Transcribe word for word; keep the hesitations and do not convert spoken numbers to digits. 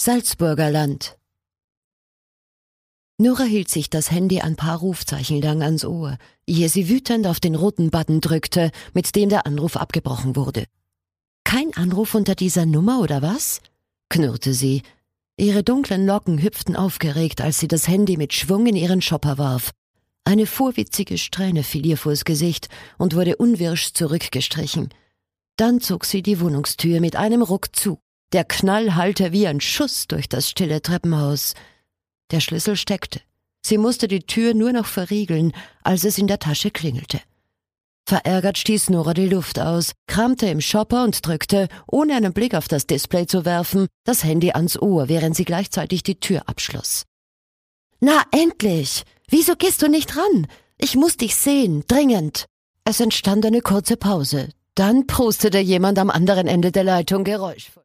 Salzburger Land. Nora hielt sich das Handy ein paar Rufzeichen lang ans Ohr, ehe sie wütend auf den roten Button drückte, mit dem der Anruf abgebrochen wurde. »Kein Anruf unter dieser Nummer, oder was?« knurrte sie. Ihre dunklen Locken hüpften aufgeregt, als sie das Handy mit Schwung in ihren Shopper warf. Eine vorwitzige Strähne fiel ihr vors Gesicht und wurde unwirsch zurückgestrichen. Dann zog sie die Wohnungstür mit einem Ruck zu. Der Knall hallte wie ein Schuss durch das stille Treppenhaus. Der Schlüssel steckte. Sie musste die Tür nur noch verriegeln, als es in der Tasche klingelte. Verärgert stieß Nora die Luft aus, kramte im Shopper und drückte, ohne einen Blick auf das Display zu werfen, das Handy ans Ohr, während sie gleichzeitig die Tür abschloss. »Na, endlich! Wieso gehst du nicht ran? Ich muss dich sehen, dringend!« Es entstand eine kurze Pause. Dann prustete jemand am anderen Ende der Leitung geräuschvoll.